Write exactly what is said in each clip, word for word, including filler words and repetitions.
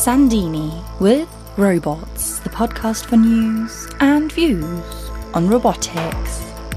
Sandini with Robots, the podcast for news and views on robotics.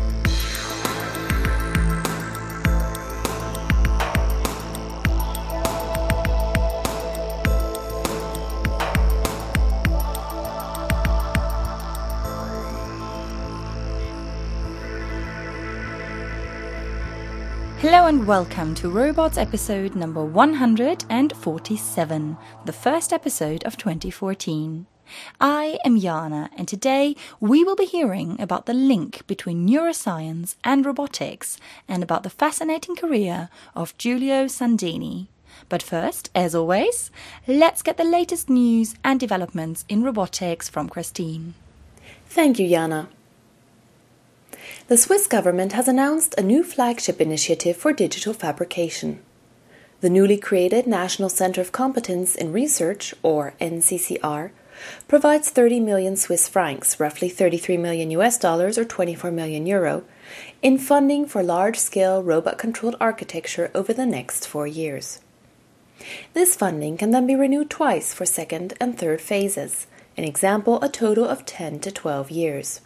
Hello and welcome to Robots episode number one hundred forty-seven, the first episode of twenty fourteen. I am Jana, and today we will be hearing about the link between neuroscience and robotics and about the fascinating career of Giulio Sandini. But first, as always, let's get the latest news and developments in robotics from Christine. Thank you, Jana. The Swiss government has announced a new flagship initiative for digital fabrication. The newly created National Centre of Competence in Research, or N C C R, provides thirty million Swiss francs, roughly thirty-three million U S dollars or twenty-four million euro, in funding for large-scale robot-controlled architecture over the next four years. This funding can then be renewed twice for second and third phases, an example a total of ten to twelve years.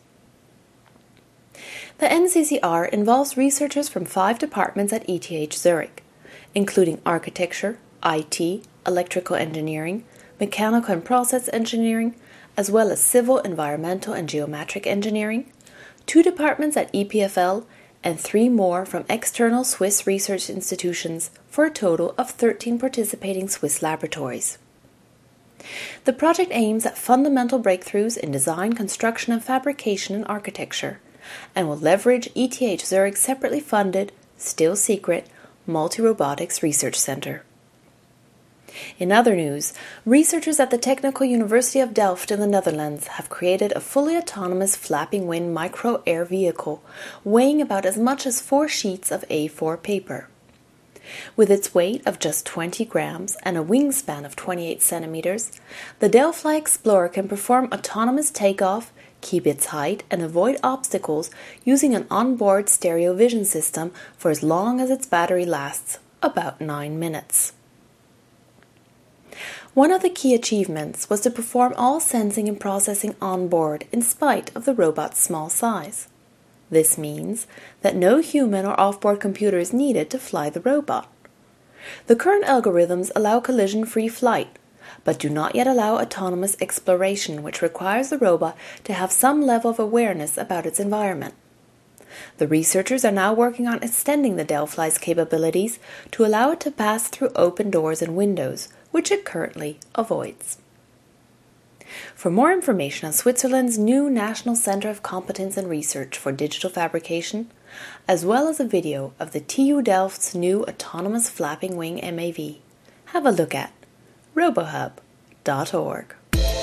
The N C C R involves researchers from five departments at E T H Zurich, including architecture, I T, electrical engineering, mechanical and process engineering, as well as civil, environmental and geometric engineering, two departments at E P F L, and three more from external Swiss research institutions for a total of thirteen participating Swiss laboratories. The project aims at fundamental breakthroughs in design, construction and fabrication in architecture, and will leverage E T H Zurich's separately funded, still secret, Multi-Robotics Research Center. In other news, researchers at the Technical University of Delft in the Netherlands have created a fully autonomous flapping wing micro-air vehicle weighing about as much as four sheets of A four paper. With its weight of just twenty grams and a wingspan of twenty-eight centimeters, the Delphi Explorer can perform autonomous takeoff, keep its height, and avoid obstacles using an onboard stereo vision system for as long as its battery lasts, about nine minutes. One of the key achievements was to perform all sensing and processing on board in spite of the robot's small size. This means that no human or off-board computer is needed to fly the robot. The current algorithms allow collision-free flight, but do not yet allow autonomous exploration, which requires the robot to have some level of awareness about its environment. The researchers are now working on extending the Delphi's capabilities to allow it to pass through open doors and windows, which it currently avoids. For more information on Switzerland's new National Centre of Competence and Research for Digital Fabrication, as well as a video of the T U Delft's new autonomous flapping wing M A V, have a look at robohub dot org.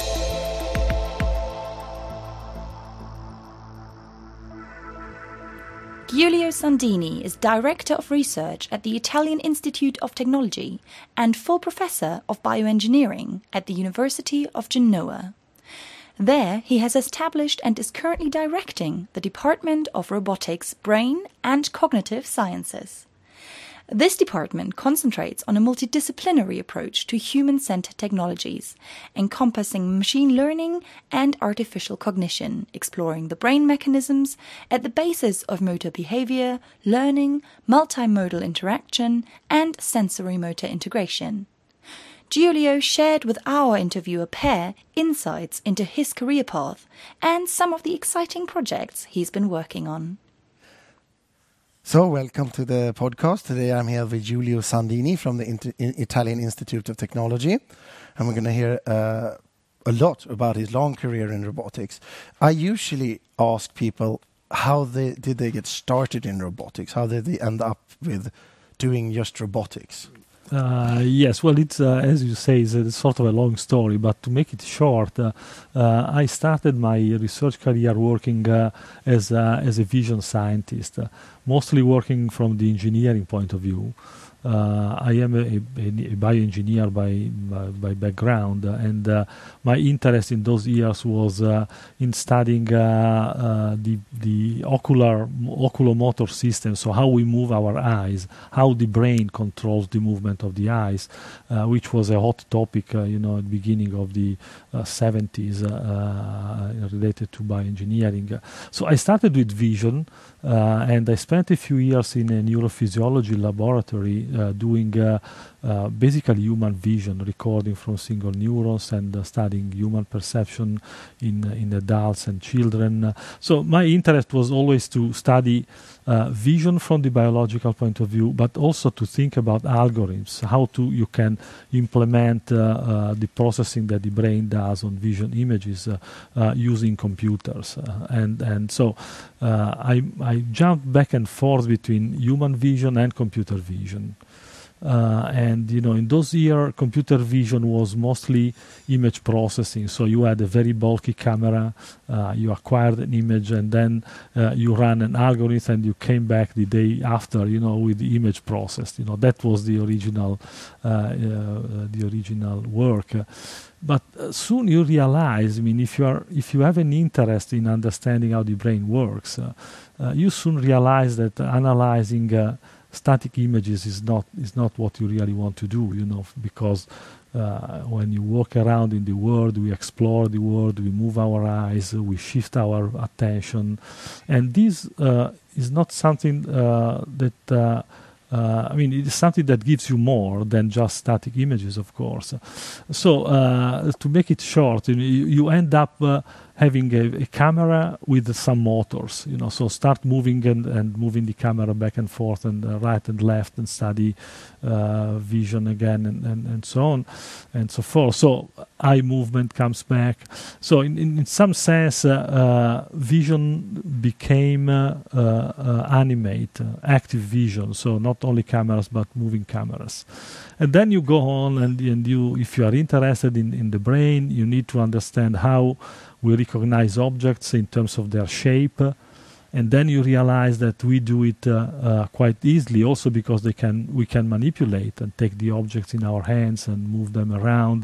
Giulio Sandini is Director of Research at the Italian Institute of Technology and full Professor of Bioengineering at the University of Genoa. There, he has established and is currently directing the Department of Robotics, Brain and Cognitive Sciences. This department concentrates on a multidisciplinary approach to human-centered technologies, encompassing machine learning and artificial cognition, exploring the brain mechanisms at the basis of motor behavior, learning, multimodal interaction, and sensory-motor integration. Giulio shared with our interviewer Per insights into his career path and some of the exciting projects he's been working on. So, welcome to the podcast. Today I'm here with Giulio Sandini from the Inter- Italian Institute of Technology, and we're going to hear uh, a lot about his long career in robotics. I usually ask people how they, did they get started in robotics? How did they end up with doing just robotics? Uh, yes, well, it's uh, as you say, it's a, sort of a long story, but to make it short, uh, uh, I started my research career working uh, as a, as a vision scientist, uh, mostly working from the engineering point of view. uh, I am a, a, a bioengineer by, by by background, uh, and uh, my interest in those years was uh, in studying uh, uh, the the ocular oculomotor system, so how we move our eyes, how the brain controls the movement of the eyes, uh, which was a hot topic, uh, you know, at the beginning of the uh, seventies, uh, uh, related to bioengineering. So I started with vision, uh, and I spent a few years in a neurophysiology laboratory uh, doing uh, uh, basically human vision, recording from single neurons and uh, studying human perception in uh, in adults and children. So my interest was always to study uh, vision from the biological point of view, but also to think about algorithms, how to you can implement uh, uh, the processing that the brain does on vision images uh, uh, using computers. Uh, and and so uh, I I jumped back and forth between human vision and computer vision. Uh, and you know, in those years, computer vision was mostly image processing. So you had a very bulky camera, uh, you acquired an image, and then uh, you ran an algorithm, and you came back the day after, you know, with the image processed. You know, that was the original, uh, uh, the original work. But uh, soon you realize, I mean, if you are, if you have an interest in understanding how the brain works, uh, uh, you soon realize that analyzing uh, static images is not is not what you really want to do, you know, because uh, when you walk around in the world, we explore the world, we move our eyes, we shift our attention, and this uh, is not something uh, that uh, uh, I mean, it is something that gives you more than just static images, of course. So uh, to make it short, you, you end up uh, having a, a camera with some motors, you know, so start moving and, and moving the camera back and forth and uh, right and left and study uh, vision again and, and, and so on and so forth. So eye movement comes back. So in, in, in some sense, uh, uh, vision became uh, uh, uh, animate, uh, active vision. So not only cameras, but moving cameras. And then you go on and, and you, if you are interested in, in the brain, you need to understand how we recognize objects in terms of their shape, uh, and then you realize that we do it uh, uh, quite easily, also because they can we can manipulate and take the objects in our hands and move them around.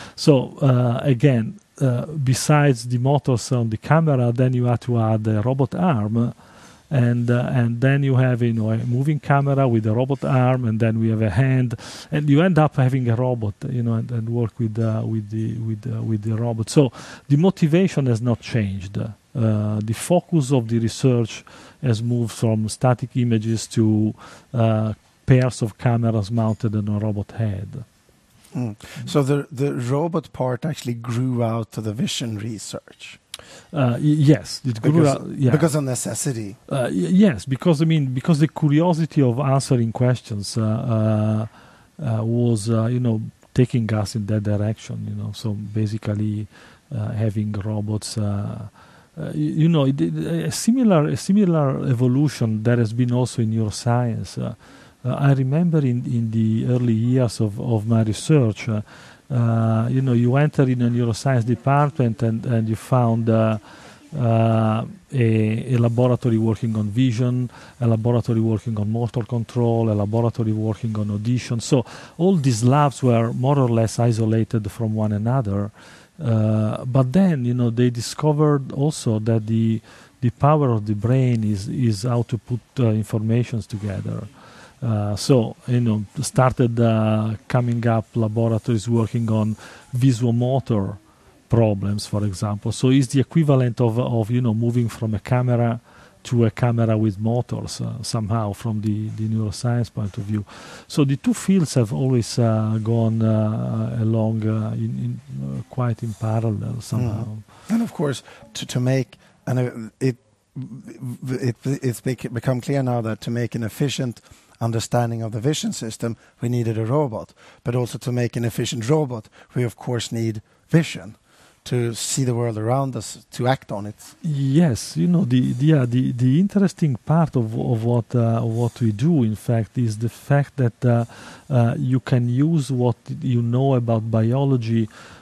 So uh, again, uh, besides the motors on the camera, then you have to add a robot arm. And uh, and then you have, you know, a moving camera with a robot arm, and then we have a hand, and you end up having a robot, you know, and, and work with uh, with the with uh, with the robot. So the motivation has not changed. Uh, the focus of the research has moved from static images to uh, pairs of cameras mounted on a robot head. Mm. So the the robot part actually grew out of the vision research. Uh, yes, it grew because, out, yeah. because of necessity. Uh, y- yes, because I mean, because the curiosity of answering questions uh, uh, uh, was, uh, you know, taking us in that direction. You know, so basically uh, having robots. Uh, uh, you, you know, it, it, a similar a similar evolution that has been also in neuroscience. Uh, uh, I remember in in the early years of of my research. Uh, Uh, you know, you enter in a neuroscience department and, and you found uh, uh, a, a laboratory working on vision, a laboratory working on motor control, a laboratory working on audition. So all these labs were more or less isolated from one another. Uh, but then, you know, they discovered also that the the power of the brain is, is how to put uh, informations together. Uh, so, you know, started uh, coming up laboratories working on visuomotor problems, for example. So it's the equivalent of, of you know, moving from a camera to a camera with motors uh, somehow from the, the neuroscience point of view. So the two fields have always uh, gone uh, along uh, in, in, uh, quite in parallel somehow. Mm. And of course, to, to make, and uh, it, it it's become clear now that to make an efficient understanding of the vision system, we needed a robot. But also to make an efficient robot, we of course need vision to see the world around us, to act on it. Yes, you know, the the uh, the, the interesting part of of what uh, what we do, in fact, is the fact that uh, uh, you can use what you know about biology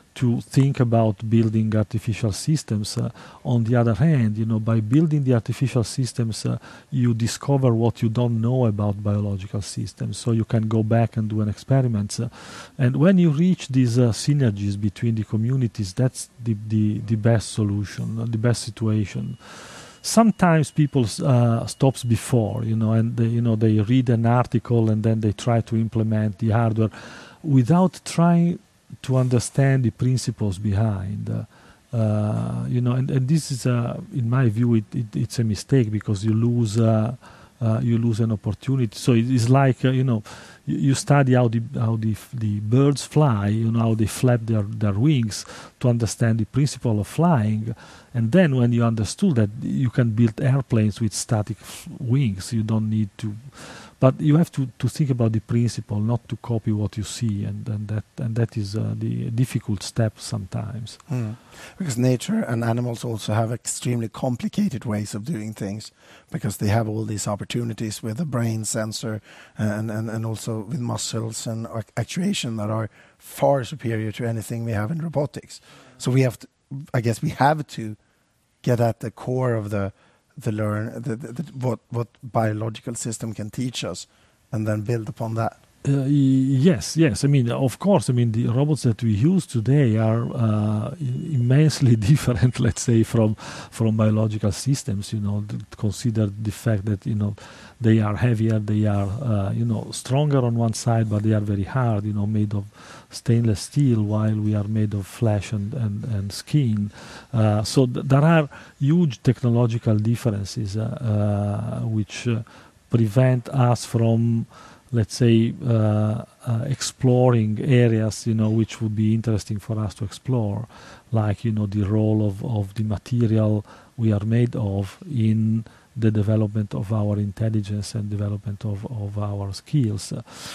to think about building artificial systems. Uh, on the other hand, you know, by building the artificial systems, uh, you discover what you don't know about biological systems. So you can go back and do an experiment. Uh, and when you reach these uh, synergies between the communities, that's the, the, the best solution, uh, the best situation. Sometimes people uh, stops before, you know, and they, you know, they read an article and then they try to implement the hardware without trying to understand the principles behind, uh, uh, you know, and, and this is, uh, in my view, it, it, it's a mistake because you lose, uh, uh, you lose an opportunity. So it is like, uh, you know, you, you study how the how the the birds fly, you know, how they flap their their wings to understand the principle of flying, and then when you understood that, you can build airplanes with static f- wings. You don't need to. But you have to, to think about the principle, not to copy what you see, and, and that and that is uh, the difficult step sometimes. Mm. Because nature and animals also have extremely complicated ways of doing things, because they have all these opportunities with a brain sensor and, and, and also with muscles and actuation that are far superior to anything we have in robotics. So we have to, I guess we have to get at the core of the the learn the, the, the, what what biological system can teach us, and then build upon that. Uh, yes, yes. I mean, of course. I mean, the robots that we use today are uh, immensely different, let's say, from from biological systems. You know, consider the fact that, you know, they are heavier, they are uh, you know, stronger on one side, but they are very hard. You know, made of stainless steel, while we are made of flesh and and, and skin. Uh, so th- there are huge technological differences uh, uh, which uh, prevent us from, let's say, uh, uh, exploring areas, you know, which would be interesting for us to explore, like, you know, the role of, of the material we are made of in the development of our intelligence and development of, of our skills.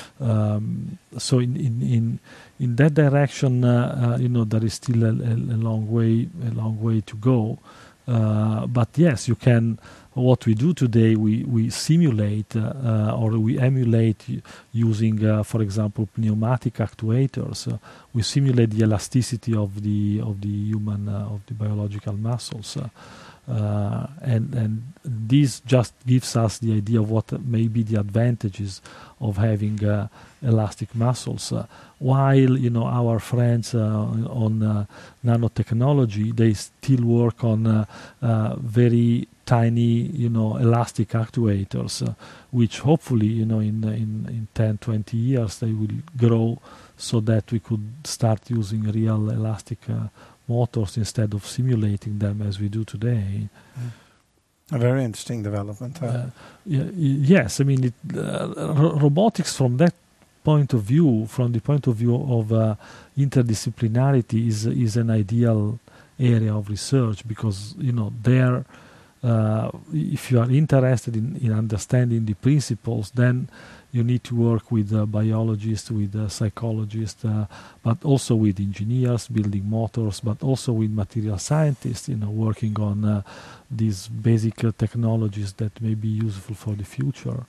Um, so in, in, in, in that direction, uh, uh, you know, there is still a, a long way, a long way to go. Uh, but yes, you can. What we do today, we, we simulate uh, uh, or we emulate using, uh, for example, pneumatic actuators. Uh, we simulate the elasticity of the of the human uh, of the biological muscles, uh, uh, and and this just gives us the idea of what may be the advantages of having uh, elastic muscles. Uh, while, you know, our friends uh, on uh, nanotechnology, they still work on uh, uh, very tiny, you know, elastic actuators, uh, which hopefully, you know, in, in in ten, twenty years they will grow so that we could start using real elastic uh, motors instead of simulating them as we do today. Mm. A very interesting development. Uh. Uh, yeah, yes, I mean, it, uh, ro- robotics from that point of view, from the point of view of uh, interdisciplinarity, is is an ideal area of research, because, you know, there. Uh, if you are interested in, in understanding the principles, then you need to work with uh, biologists, with uh, psychologists, uh, but also with engineers building motors, but also with material scientists, you know, working on uh, these basic uh, technologies that may be useful for the future.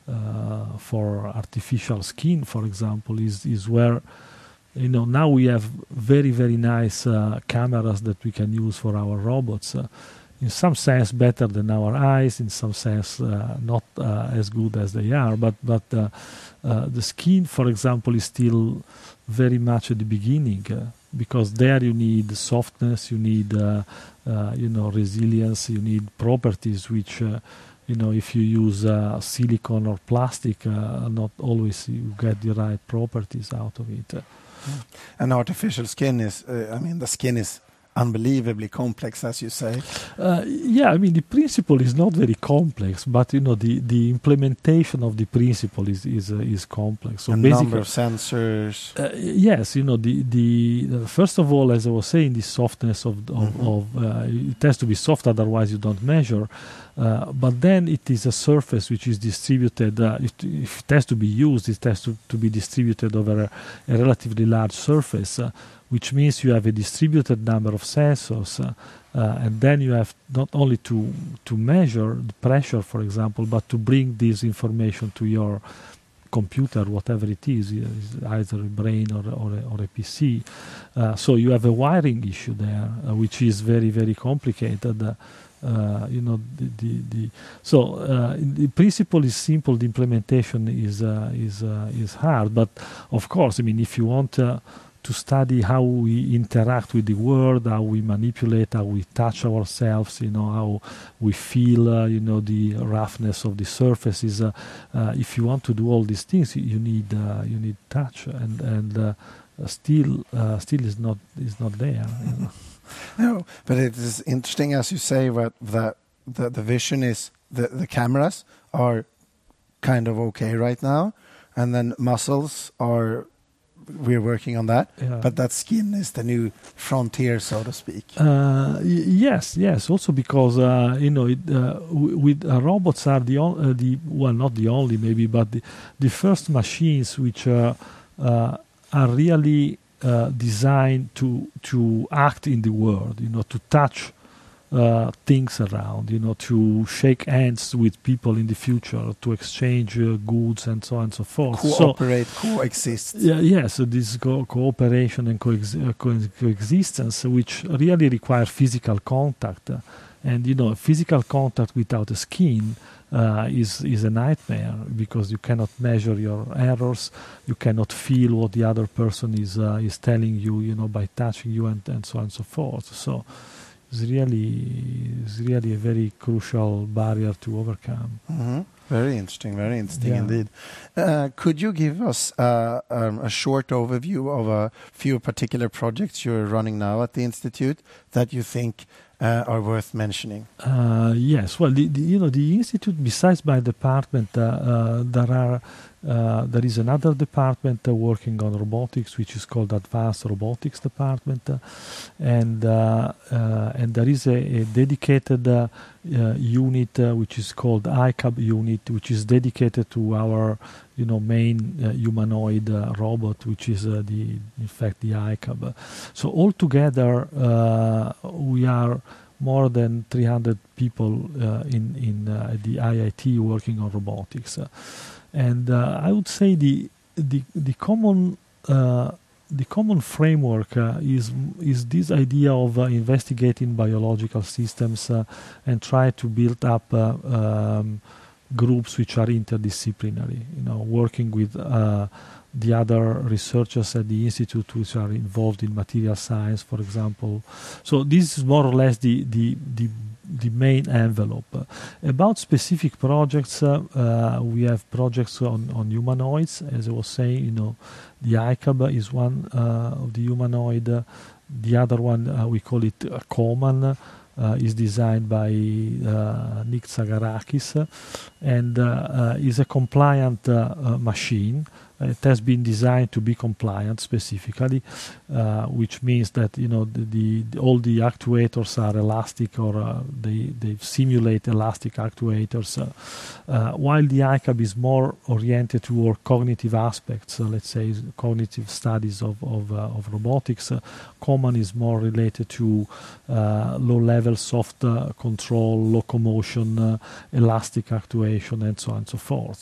Uh, for artificial skin, for example, is is where, you know, now we have very, very nice uh, cameras that we can use for our robots. Uh, in some sense better than our eyes, in some sense uh, not uh, as good as they are, but but uh, uh, the skin, for example, is still very much at the beginning, uh, because there you need softness, you need uh, uh, you know, resilience, you need properties which uh, you know, if you use uh, silicone or plastic, uh, not always you get the right properties out of it. Uh, yeah. And artificial skin is, uh, I mean, the skin is unbelievably complex, as you say. Uh, yeah, I mean, the principle is not very complex, but, you know, the, the implementation of the principle is is uh, is complex. So a number of sensors. Uh, yes, you know, the the uh, first of all, as I was saying, the softness of of, mm-hmm. of uh, it has to be soft, otherwise you don't measure. Uh, but then it is a surface which is distributed. Uh, if, if it has to be used, it has to, to be distributed over a, a relatively large surface. Uh, which means you have a distributed number of sensors, uh, uh, and then you have not only to to measure the pressure, for example, but to bring this information to your computer, whatever it is, is either a brain or, or, a, or a P C. Uh, so you have a wiring issue there, uh, which is very, very complicated. Uh, uh, you know, the, the, the so uh, the principle is simple. The implementation is uh, is uh, is hard. But of course, I mean, if you want uh, to study how we interact with the world, how we manipulate, how we touch ourselves, you know, how we feel, uh, you know, the roughness of the surfaces. Uh, uh, if you want to do all these things, you need uh, you need touch, and and uh, still uh, still is not is not there. You know? No, but it is interesting, as you say, that that the, the vision is the the cameras are kind of okay right now, and then muscles are. We're working on that, Yeah. but that skin is the new frontier, so to speak. Uh, y- yes, yes. Also because uh, you know, it, uh, w- with uh, robots are the on, uh, the well, not the only maybe, but the, the first machines which uh, uh, are really uh, designed to to act in the world. You know, to touch uh, things around. You know, to shake hands with people in the future, to exchange uh, goods and so on and so forth. So, Cooperate, coexist. yeah, yes, so this co- cooperation and coex- uh, co- coexistence, which really require physical contact, uh, and you know, physical contact without a skin uh, is is a nightmare, because you cannot measure your errors, you cannot feel what the other person is uh, is telling you, you know, by touching you, and, and so on and so forth. So it's really it's really a very crucial barrier to overcome. Mm-hmm. Very interesting, very interesting Yeah. indeed. Uh, could you give us uh, um, a short overview of a few particular projects you're running now at the Institute that you think uh, are worth mentioning? Uh, yes, well, the, the, you know, the institute, besides my department, uh, uh, there are uh, there is another department uh, working on robotics, which is called Advanced Robotics Department, uh, and uh, uh, and there is a, a dedicated uh, uh, unit uh, which is called I C A B unit, which is dedicated to our, you know, main uh, humanoid uh, robot, which is uh, the in fact the I C A B. So altogether, uh, we are more than three hundred people uh, in in uh, the I I T working on robotics, uh, and uh, I would say the the the common uh, the common framework uh, is is this idea of uh, investigating biological systems uh, and try to build up uh, um, groups which are interdisciplinary. You know, working with uh, the other researchers at the institute which are involved in material science, for example. So this is more or less the the the, the main envelope. Uh, about specific projects, uh, uh, we have projects on, on humanoids. As I was saying, you know, the I C A B is one uh, of the humanoid. Uh, the other one, uh, we call it uh, Coman, uh, is designed by uh, Nick Tsagarakis, uh, and uh, uh, is a compliant uh, uh, machine. It has been designed to be compliant specifically, uh, which means that, you know, the, the, the all the actuators are elastic, or uh, they they simulate elastic actuators. Uh, uh, while the I C A B is more oriented toward cognitive aspects, uh, let's say cognitive studies of of, uh, of robotics, uh, Coman is more related to uh, low-level soft uh, control, locomotion, uh, elastic actuation, and so on and so forth.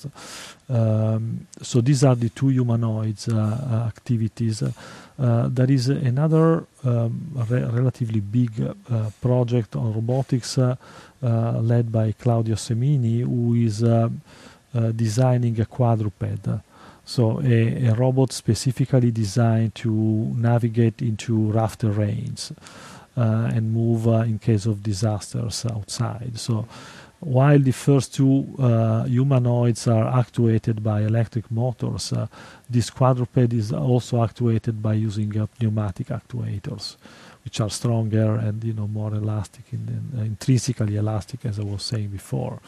Um, so these are the two humanoids uh, uh, activities. Uh, there is another um, re- relatively big uh, project on robotics uh, uh, led by Claudio Semini, who is uh, uh, designing a quadruped. So a, a robot specifically designed to navigate into rough terrains uh, and move uh, in case of disasters outside. So while the first two uh, humanoids are actuated by electric motors, uh, this quadruped is also actuated by using uh, pneumatic actuators, which are stronger and, you know, more elastic, in, in, uh, intrinsically elastic, as I was saying before.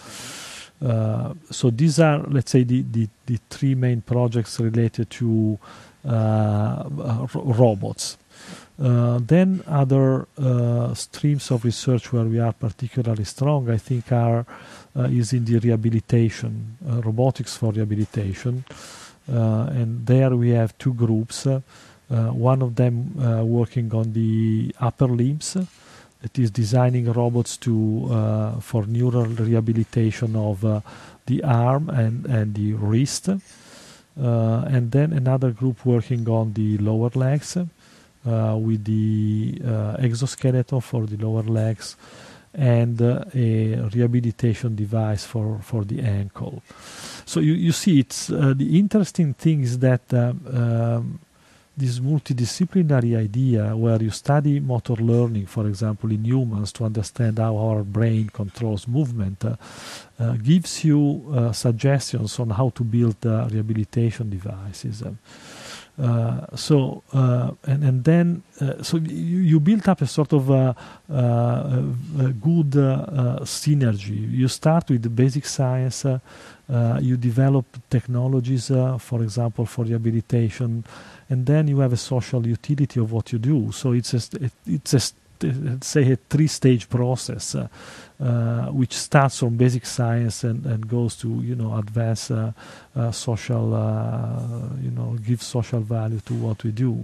Uh, so these are, let's say, the, the, the three main projects related to uh, uh, ro- robots. Uh, then other uh, streams of research where we are particularly strong, I think, are uh, is in the rehabilitation, uh, robotics for rehabilitation. Uh, and there we have two groups. Uh, uh, one of them uh, working on the upper limbs, that is designing robots to uh, for neural rehabilitation of uh, the arm and, and the wrist. uh, and then another group working on the lower legs uh, with the uh, exoskeleton for the lower legs and uh, a rehabilitation device for, for the ankle. So you, you see, it's uh, the interesting thing is that um, um, this multidisciplinary idea where you study motor learning, for example, in humans to understand how our brain controls movement, uh, uh, gives you uh, suggestions on how to build uh, rehabilitation devices. Um, Uh, so uh, and and then uh, so you, you build up a sort of uh, uh, a good uh, uh, synergy. You start with the basic science. Uh, uh, you develop technologies, uh, for example, for rehabilitation, and then you have a social utility of what you do. So it's a it's a let's say a three-stage process, uh, uh, which starts from basic science and, and goes to you know advanced uh, uh, social, uh, you know, give social value to what we do,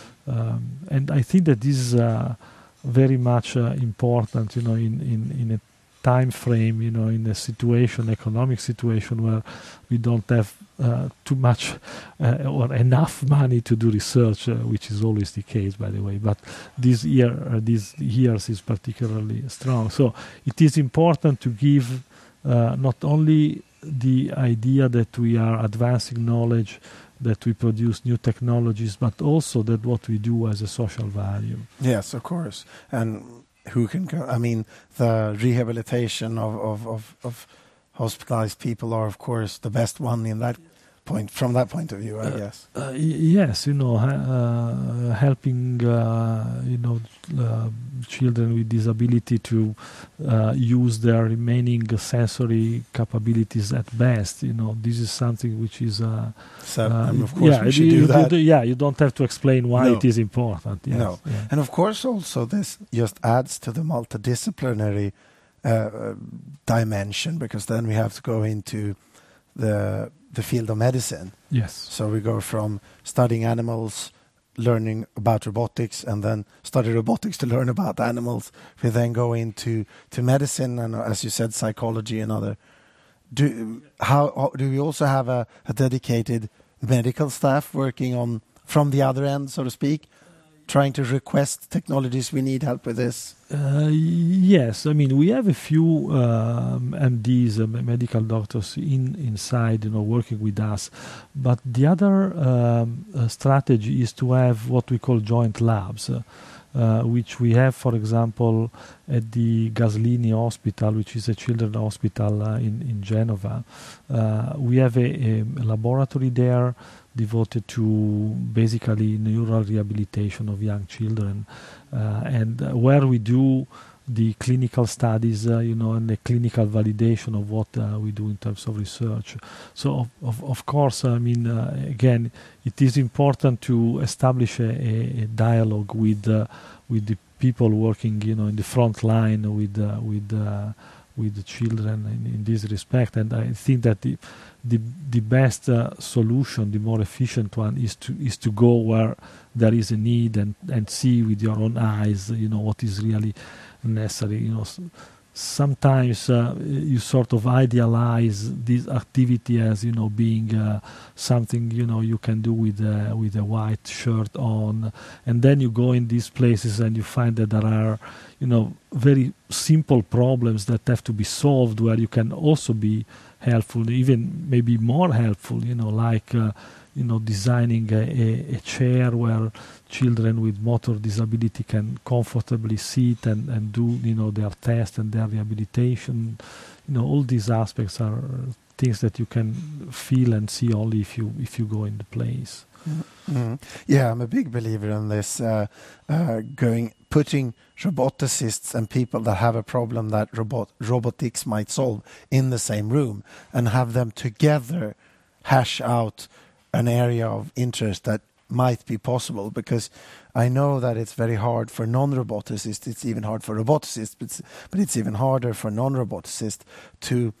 um, and I think that this is uh, very much uh, important, you know, in, in, in a time frame, you know, in a situation, economic situation where we don't have uh, too much uh, or enough money to do research, uh, which is always the case, by the way. But this year, uh, these years is particularly strong. So it is important to give uh, not only the idea that we are advancing knowledge, that we produce new technologies, but also that what we do has a social value. Yes, of course. And who can go? I mean, the rehabilitation of, of, of, of hospitalized people are, of course, the best one in that point, from that point of view, I uh, guess. Uh, y- yes, you know, uh, helping, uh, you know, uh, children with disability to uh, use their remaining sensory capabilities at best. You know, this is something which is. Uh, so, uh, and of course, yeah, we should you, do you that. Do, yeah, you don't have to explain why no. it is important. Yes, no, yeah. And of course, also this just adds to the multidisciplinary uh, dimension, because then we have to go into the the field of medicine. Yes. So we go from studying animals, learning about robotics, and then study robotics to learn about animals. We then go into to medicine and, as you said, psychology and other. Do how do we also have a, a dedicated medical staff working on from the other end, so to speak, trying to request technologies? We need help with this. Uh, yes, I mean we have a few um, M Ds, uh, medical doctors in inside, you know, working with us. But the other um, uh, strategy is to have what we call joint labs, uh, uh, which we have, for example, at the Gaslini Hospital, which is a children's hospital uh, in in Genova. Uh, we have a, a laboratory there devoted to basically neural rehabilitation of young children, uh, and uh, where we do the clinical studies, uh, you know, and the clinical validation of what uh, we do in terms of research. So, of, of, of course, I mean, uh, again, it is important to establish a, a, a dialogue with uh, with the people working, you know, in the front line with uh, with uh, with the children in, in this respect. And I think that the the the best uh, solution, the more efficient one, is to is to go where there is a need and and see with your own eyes, you know, what is really necessary. You know, s- sometimes uh, you sort of idealize this activity as, you know, being uh, something, you know, you can do with uh, with a white shirt on, and then you go in these places and you find that there are, you know, very simple problems that have to be solved, where you can also be helpful, even maybe more helpful, you know, like uh, you know, designing a, a, a chair where children with motor disability can comfortably sit and, and do, you know, their test and their rehabilitation. You know, all these aspects are things that you can feel and see only if you if you go in the place. Mm-hmm. Yeah, I'm a big believer in this, uh, uh, going putting roboticists and people that have a problem that robot robotics might solve in the same room and have them together hash out an area of interest that might be possible, because I know that it's very hard for non-roboticists. It's even hard for roboticists, but it's, but it's even harder for non-roboticists to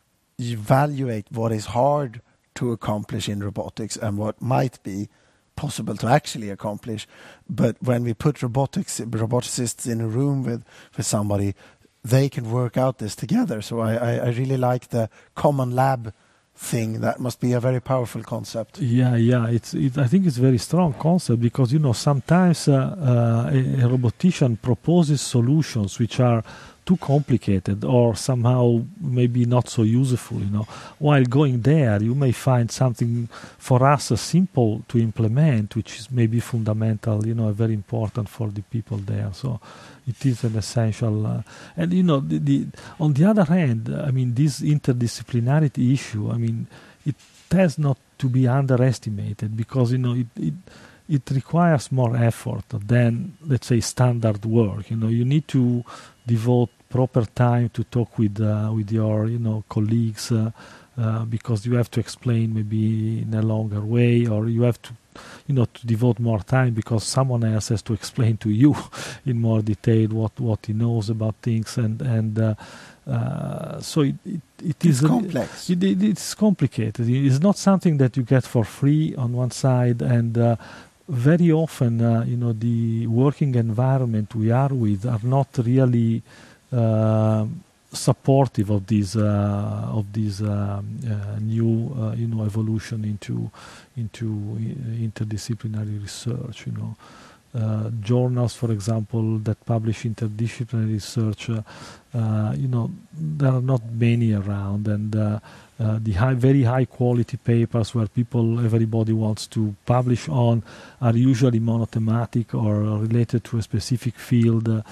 evaluate what is hard to accomplish in robotics and what might be possible to actually accomplish. But when we put robotics roboticists in a room with, with somebody, they can work out this together. So I, I, I really like the common lab thing. That must be a very powerful concept. Yeah, yeah. It's. It, I think it's a very strong concept because you know sometimes uh, uh, a, a robotician proposes solutions which are too complicated or somehow maybe not so useful. You know, while going there, you may find something for us uh, simple to implement, which is maybe fundamental. You know, very important for the people there. So it is an essential. Uh, and you know, the, the on the other hand, I mean, this interdisciplinarity issue. I mean, it has not to be underestimated because you know it. it it requires more effort than, let's say, standard work. You know, you need to devote proper time to talk with uh, with your, you know, colleagues uh, uh, because you have to explain maybe in a longer way, or you have to, you know, to devote more time because someone else has to explain to you in more detail what, what he knows about things, and and uh, uh, so it it, it it's is complex. It, it, it's complicated. It's not something that you get for free on one side, and uh, very often, uh, you know, the working environment we are with are not really uh, supportive of this uh, of this um, uh, new, uh, you know, evolution into into interdisciplinary research. You know, uh, journals, for example, that publish interdisciplinary research. Uh, uh, you know, there are not many around, and uh, Uh, the high, very high quality papers where people, everybody wants to publish on, are usually monothematic or related to a specific field. Uh,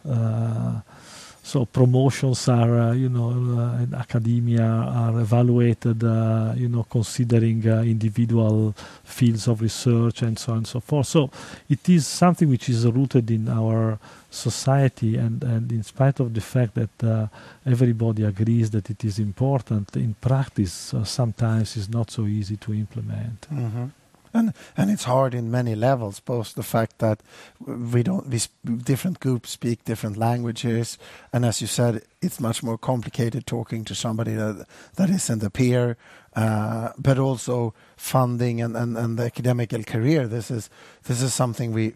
uh, so promotions are, uh, you know, uh, in academia are evaluated, uh, you know, considering uh, individual fields of research and so on and so forth. So it is something which is rooted in our society, and, and in spite of the fact that uh, everybody agrees that it is important, in practice uh, sometimes it's not so easy to implement. Mm-hmm. And and it's hard in many levels, both the fact that we don't we sp- different groups speak different languages, and as you said, it's much more complicated talking to somebody that that isn't a peer, uh, but also funding and, and, and the academical career. This is this is something we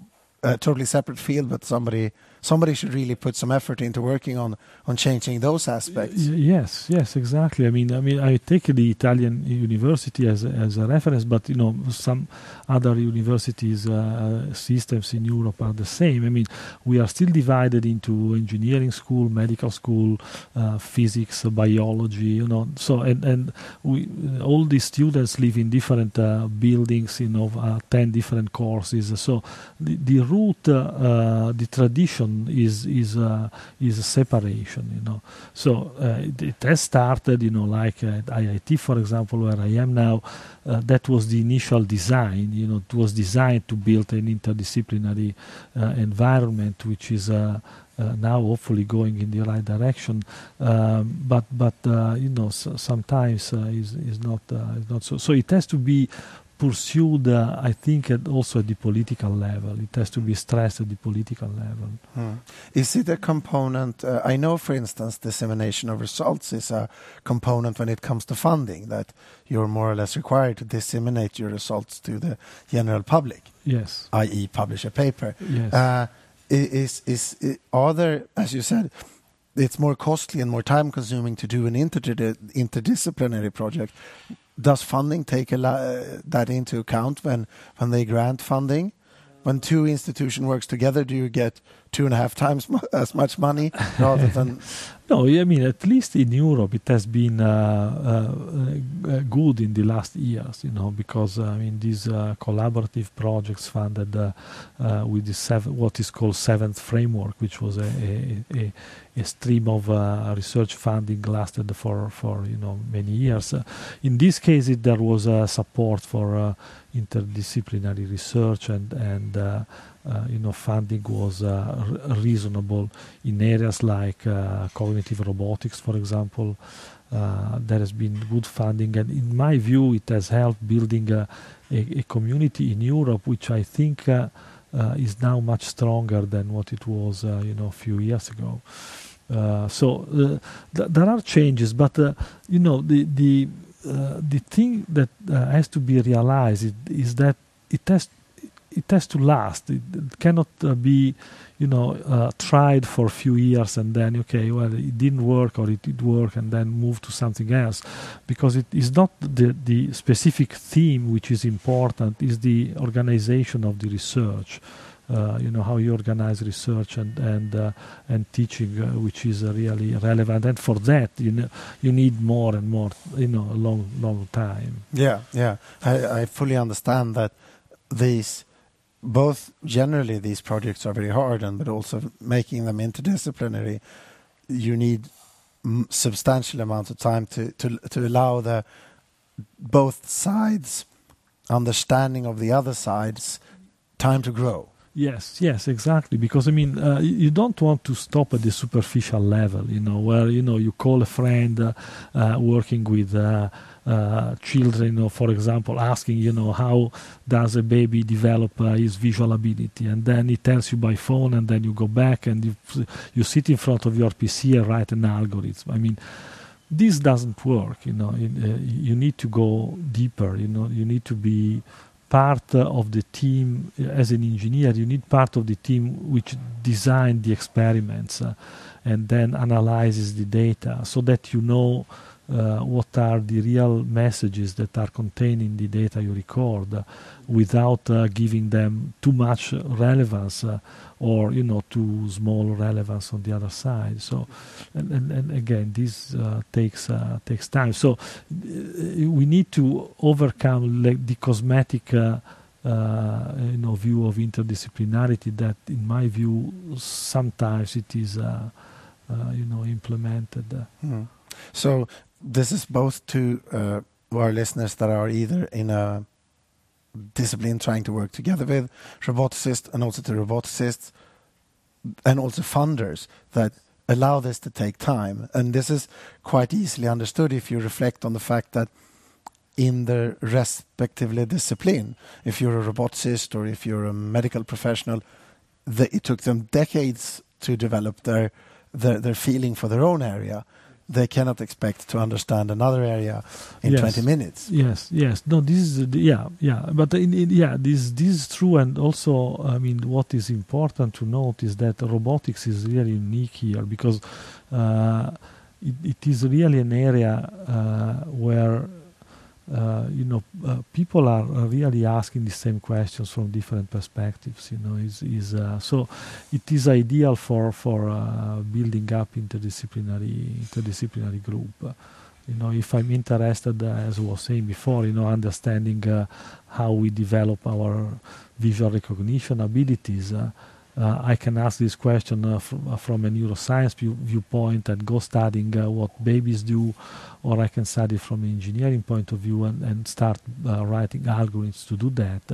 a totally separate field, but somebody somebody should really put some effort into working on on changing those aspects. Y- yes, yes, exactly. I mean, I mean, I take the Italian university as a, as a reference, but you know, some other universities uh, systems in Europe are the same. I mean, we are still divided into engineering school, medical school, uh, physics, uh, biology. You know, so and and we all these students live in different uh, buildings. You know, uh, ten different courses. So the, the root, uh, uh, the tradition is is uh, is a separation, you know. So uh, it, it has started, you know, like at I I T, for example, where I am now. Uh, that was the initial design, you know. It was designed to build an interdisciplinary uh, environment, which is uh, uh, now hopefully going in the right direction. Um, but but uh, you know, so sometimes uh, is is not uh, is not so. So it has to be pursued, uh, I think, at also at the political level. It has to be stressed at the political level. Hmm. Is it a component? Uh, I know, for instance, dissemination of results is a component when it comes to funding, that you're more or less required to disseminate your results to the general public. Yes. that is publish a paper. Yes. Uh, is, is, is, are there, as you said, it's more costly and more time consuming to do an interdis- interdisciplinary project. Does funding take a la- uh, that into account when, when they grant funding? When two institutions works together, do you get two and a half times mo- as much money rather than? No, I mean, at least in Europe, it has been uh, uh, uh, good in the last years, you know, because uh, I mean, these uh, collaborative projects funded uh, uh, with the seven, what is called seventh framework, which was a, a, a, a stream of uh, research funding lasted for, for you know many years. Uh, in this case, it, there was uh, support for uh, interdisciplinary research, and and uh, uh, you know funding was uh, r- reasonable in areas like uh, cognitive robotics, for example. Uh, there has been good funding, and in my view, it has helped building a, a, a community in Europe, which I think uh, uh, is now much stronger than what it was, uh, you know, a few years ago. Uh, so uh, th- there are changes, but uh, you know, the the uh, the thing that uh, has to be realized is, is that it has it has to last. It, it cannot uh, be, you know, uh, tried for a few years and then, okay, well, it didn't work or it did work and then move to something else. Because it is not the, the specific theme which is important, is the organization of the research. Uh, you know, how you organize research and and uh, and teaching, uh, which is uh, really relevant. And for that, you know, you need more and more, you know, a long, long time. Yeah, yeah. I, I fully understand that these, both generally these projects are very hard, and but also making them interdisciplinary, you need m- substantial amounts of time to, to to allow the both sides understanding of the other sides time to grow. Yes, yes, exactly. Because I mean, uh, you don't want to stop at the superficial level, you know, where you know you call a friend uh, uh, working with uh, uh, children, you know, for example, asking, you know, how does a baby develop uh, his visual ability, and then he tells you by phone, and then you go back and you you sit in front of your P C and write an algorithm. I mean, this doesn't work, you know. It, uh, you need to go deeper, you know. You need to be part of the team. As an engineer, you need part of the team which designed the experiments uh, and then analyzes the data so that you know uh, what are the real messages that are contained in the data you record uh, without uh, giving them too much relevance uh, or, you know, too small relevance on the other side. So, and, and, and again, this uh, takes uh, takes time. So, uh, we need to overcome like, the cosmetic, uh, uh, you know, view of interdisciplinarity that, in my view, sometimes it is, uh, uh, you know, implemented. Mm. So, this is both to uh, our listeners that are either in a discipline trying to work together with roboticists, and also to roboticists and also funders that allow this to take time. And this is quite easily understood if you reflect on the fact that in the respectively discipline, if you're a roboticist or if you're a medical professional, the, it took them decades to develop their, their their feeling for their own area. They cannot expect to understand another area in yes. twenty minutes. Yes, yes. No, this is the, yeah, yeah. But in, in, yeah, this this is true. And also, I mean, what is important to note is that robotics is really unique here because uh, it, it is really an area uh, where uh, you know uh, people are really asking the same questions from different perspectives. You know, is is uh, so it is ideal for for uh, building up interdisciplinary interdisciplinary group. Uh, you know, if I'm interested, uh, as I was saying before, you know, understanding uh, how we develop our visual recognition abilities. Uh, Uh, I can ask this question uh, from, uh, from a neuroscience view, viewpoint and go studying uh, what babies do, or I can study from an engineering point of view and, and start uh, writing algorithms to do that.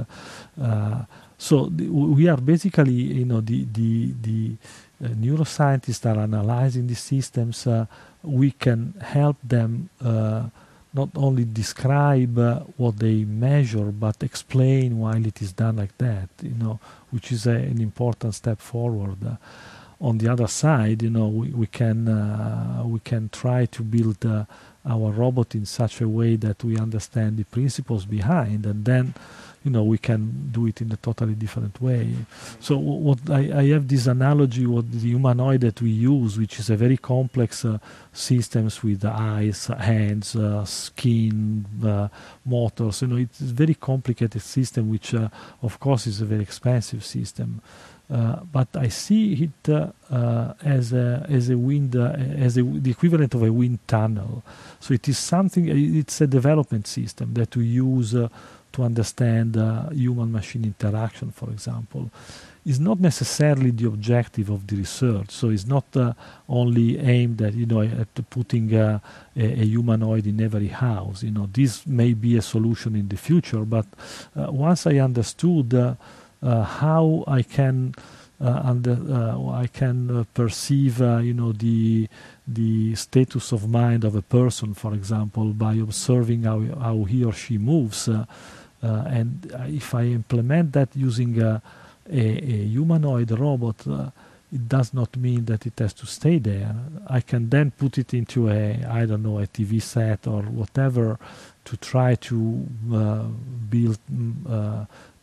Uh, so the, we are basically, you know, the the the uh, neuroscientists are analyzing these systems. Uh, we can help them uh, not only describe uh, what they measure, but explain why it is done like that, you know, which is a, an important step forward. Uh, on the other side, you know, we, we can uh, we can try to build uh, our robot in such a way that we understand the principles behind, and then, you know, we can do it in a totally different way. So what I, I have this analogy with the humanoid that we use, which is a very complex uh, systems with eyes, hands, uh, skin, uh, motors. You know, it's a very complicated system, which uh, of course is a very expensive system. Uh, but I see it uh, uh, as a as a wind uh, as a, the equivalent of a wind tunnel. So it is something. It's a development system that we use uh, to understand uh, human-machine interaction, for example. Is not necessarily the objective of the research. So it's not uh, only aimed at, you know, at putting uh, a, a humanoid in every house. You know, this may be a solution in the future. But uh, once I understood uh, uh, how I can uh, under, uh, I can uh, perceive, uh, you know, the the status of mind of a person, for example, by observing how how he or she moves. Uh, Uh, and uh, if I implement that using uh, a, a humanoid robot, uh, it does not mean that it has to stay there. I can then put it into a, I don't know, a T V set or whatever to try to uh, build uh,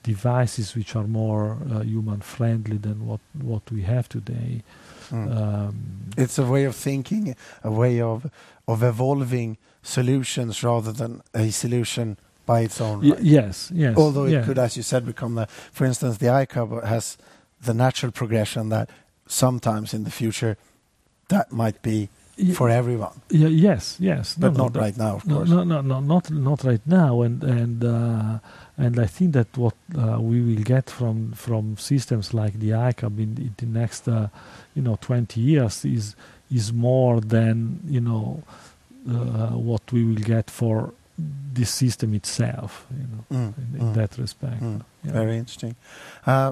devices which are more uh, human friendly than what what we have today. Mm. Um, it's a way of thinking, a way of of evolving solutions rather than a solution by its own y- right. Yes, yes. Although it yeah. could, as you said, become the, for instance, the I C A B has the natural progression that sometimes in the future that might be Y- for everyone, y- yes, yes. but no, no, not that- right now, of No, course. no, no, no, not not right now, and and uh, and I think that what uh, we will get from from systems like the I C A B in, in the next, uh, you know, twenty years is is more than you know uh, what we will get for the system itself. You know, Mm, in, in mm, that respect. mm. Yeah. Very interesting. Uh,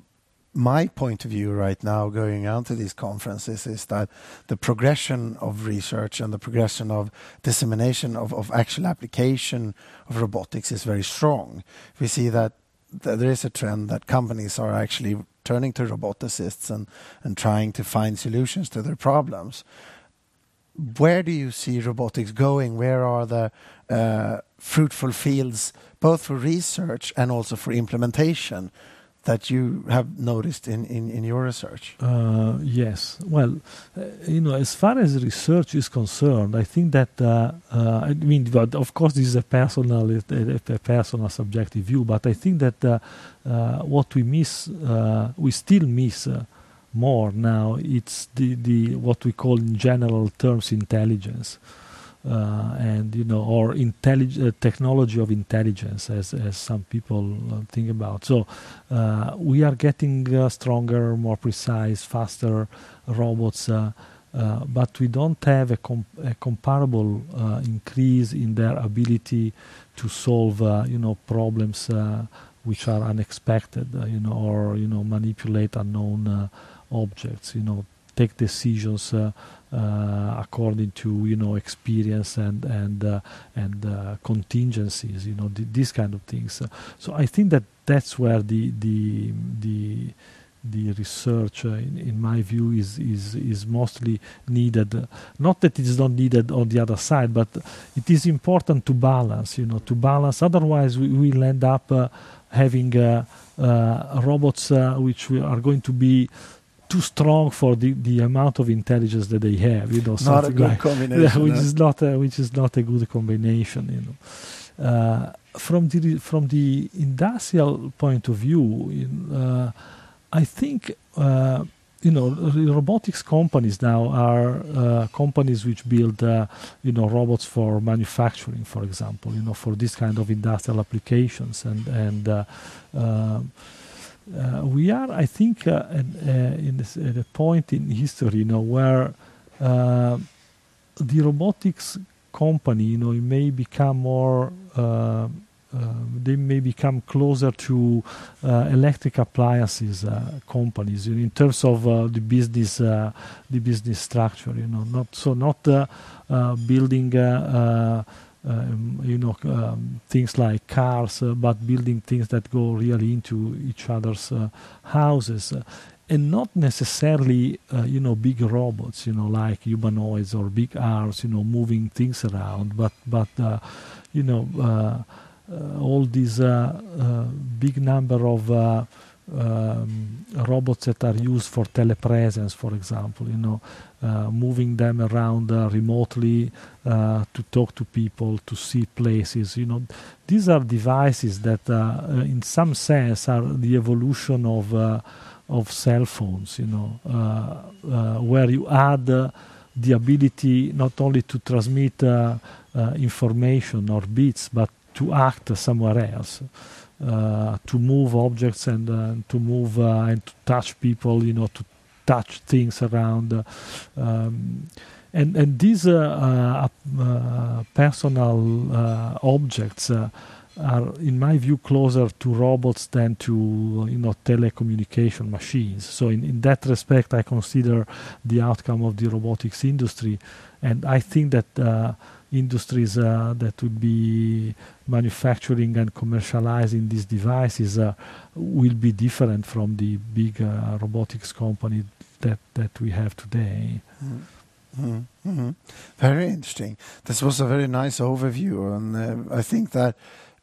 my point of view right now going out to these conferences is that the progression of research and the progression of dissemination of, of actual application of robotics is very strong. We see that th- there is a trend that companies are actually turning to roboticists and, and trying to find solutions to their problems. Where do you see robotics going? Where are the uh, fruitful fields, both for research and also for implementation, that you have noticed in, in, in your research? Uh, yes. Well, uh, you know, as far as research is concerned, I think that uh, uh, I mean, but of course, this is a personal, a, a personal subjective view. But I think that uh, uh, what we miss, uh, we still miss uh, more now. It's the the what we call in general terms intelligence. Uh, and you know, or intellig- uh, technology of intelligence, as as some people uh, think about. So uh, we are getting uh, stronger, more precise, faster robots, uh, uh, but we don't have a, comp- a comparable uh, increase in their ability to solve, uh, you know, problems uh, which are unexpected, uh, you know, or you know, manipulate unknown uh, objects, you know, take decisions. Uh, Uh, according to you know experience and and uh, and uh, contingencies, you know th- these kind of things. Uh, so I think that that's where the the the the research, uh, in, in my view, is is is mostly needed. Uh, not that it is not needed on the other side, but it is important to balance. You know, to balance. Otherwise, we will end up uh, having uh, uh, robots uh, which we are going to be too strong for the, the amount of intelligence that they have, you know, Not a something good like, combination. yeah, which no? is not a, which is not a good combination, you know. Uh, from the from the industrial point of view, in, uh, I think uh, you know r- robotics companies now are uh, companies which build uh, you know robots for manufacturing, for example, you know, for this kind of industrial applications, and and uh, uh, Uh, we are, I think, uh, at, uh, in this, at a point in history, you know, where uh, the robotics company, you know, it may become more, uh, uh, they may become closer to uh, electric appliances uh, companies, you know, in terms of uh, the business, uh, the business structure, you know, not so not uh, uh, building. Uh, uh, Um, you know, um, things like cars, uh, but building things that go really into each other's uh, houses, uh, and not necessarily, uh, you know, big robots, you know, like humanoids or big arms, you know, moving things around, but, but uh, you know, uh, uh, all these uh, uh, big number of uh, um, robots that are used for telepresence, for example, you know, uh, moving them around uh, remotely uh, to talk to people, to see places, you know. These are devices that, uh, uh, in some sense, are the evolution of uh, of cell phones, you know, uh, uh, where you add uh, the ability not only to transmit uh, uh, information or bits, but to act somewhere else. Uh, to move objects and uh, to move uh, and to touch people, you know, to touch things around, uh, um, and and these uh, uh, uh, personal uh, objects uh, are, in my view, closer to robots than to you know telecommunication machines. So in, in that respect, I consider the outcome of the robotics industry, and I think that. Uh, industries uh, that would be manufacturing and commercializing these devices uh, will be different from the big uh, robotics company that, that we have today. Mm-hmm. Mm-hmm. Very interesting. This was a very nice overview, and uh, I think that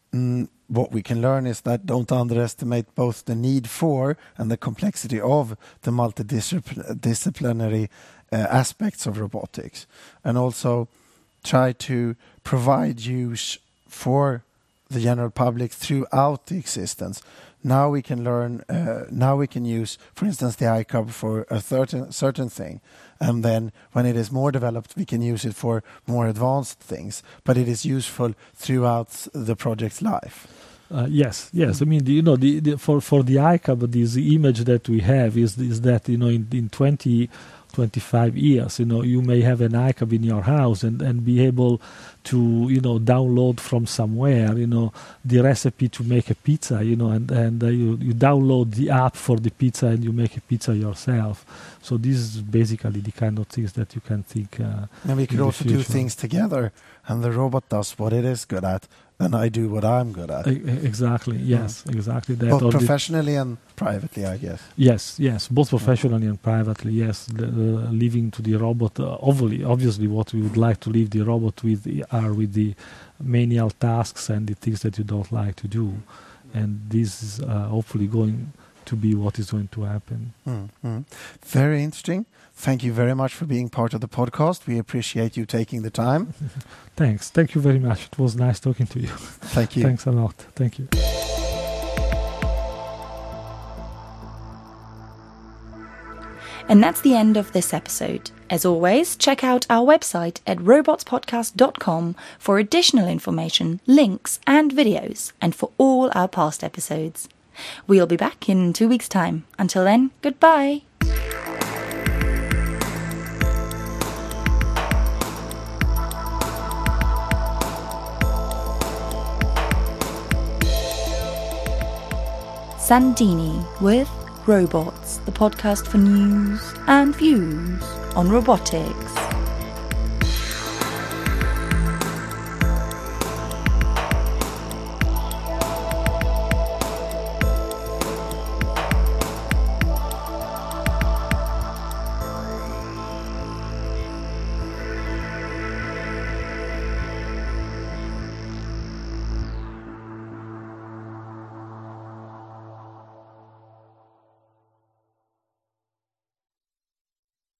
mm, what we can learn is that don't underestimate both the need for and the complexity of the multidisciplinary uh, aspects of robotics, and also try to provide use for the general public throughout the existence. Now we can learn, uh, now we can use, for instance, the I C A B for a certain, certain thing. And then when it is more developed, we can use it for more advanced things. But it is useful throughout the project's life. Uh, yes, yes. I mean, the, you know, the, the, for, for the I C A B, this image that we have is, is that, you know, in, in twenty, twenty-five years, you know, you may have an I C A B in your house and, and be able to, you know, download from somewhere, you know, the recipe to make a pizza, you know, and, and uh, you, you download the app for the pizza and you make a pizza yourself. So this is basically the kind of things that you can think. Uh, and we could also do things together, and the robot does what it is good at, and I do what I'm good at. Exactly, yes, mm. exactly. That both professionally and privately, I guess. Yes, yes, both professionally and privately, yes. The, uh, leaving to the robot, uh, obviously, obviously what we would like to leave the robot with are with the menial tasks and the things that you don't like to do. And this is uh, hopefully going to be what is going to happen. Mm-hmm. Very interesting. Thank you very much for being part of the podcast. We appreciate you taking the time. Thanks. Thank you very much. It was nice talking to you. Thank you. Thanks a lot. Thank you. And that's the end of this episode. As always, check out our website at robots podcast dot com for additional information, links and videos, and for all our past episodes. We'll be back in two weeks' time. Until then, goodbye. Sandini with Robots, the podcast for news and views on robotics.